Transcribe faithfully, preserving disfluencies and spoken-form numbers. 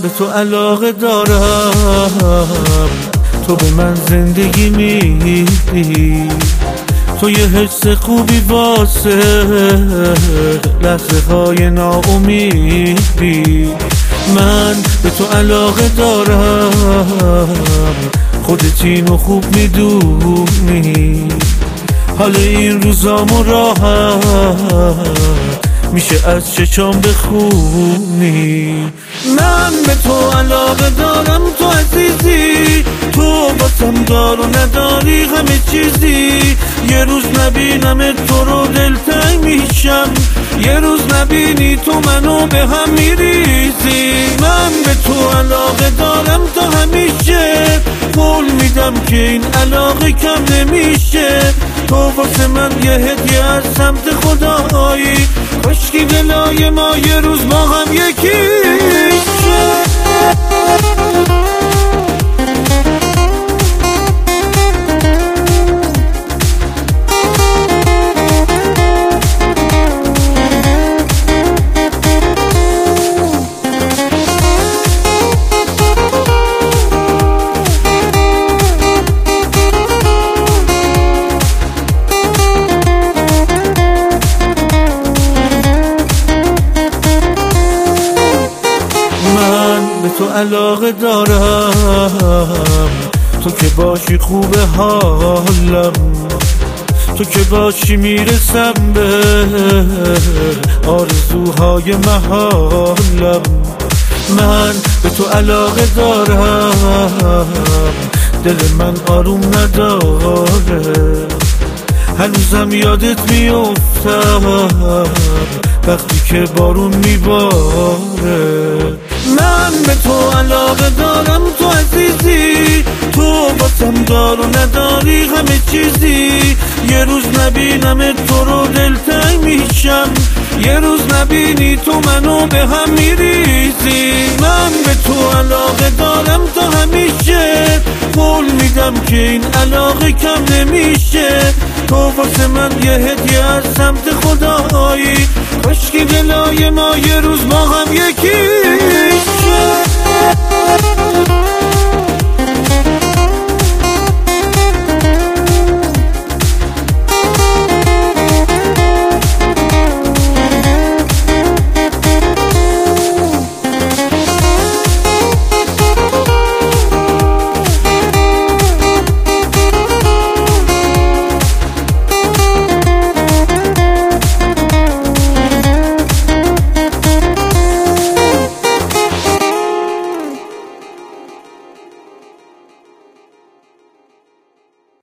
به تو علاقه دارم، تو به من زندگی میدی، تو یه حس خوبی واسه لحظه های ناامیدی. من به تو علاقه دارم، خودت اینو خوب میدونی، حال این روزامو راحت میشه از چشام بخونی. من به تو علاقه دارم، تو عزیزی، تو باسم دار و نداری همه چیزی. یه روز نبینم تو رو دلتنگ میشم، یه روز نبینی تو منو به هم میریزی. من به تو علاقه دارم تا همیشه، قول میدم که این علاقه کم نمیشه. تو واسه من یه هدیه از سمت خدایی، کاشکی دلای ما یه روز با هم یکی شه. به تو علاقه دارم، تو که باشی خوب حالم، تو که باشی میرسم به آرزوهای محالم. من به تو علاقه دارم، دل من آروم نداره، هنوزم یادت میافتم وقتی که بارون میباره. من به تو علاقه دارم، تو عزیزی، تو باسم دار و نداری همه چیزی. یه روز نبینم تو رو دلتنگ میشم، یه روز نبینی تو منو به هم میریزی. من به تو علاقه دارم تا همیشه، قول میدم که این علاقه کم نمیشه. تو واسه من یه هدیه از سمت خدایی، کاشکی دلای ما یه روز با هم یکی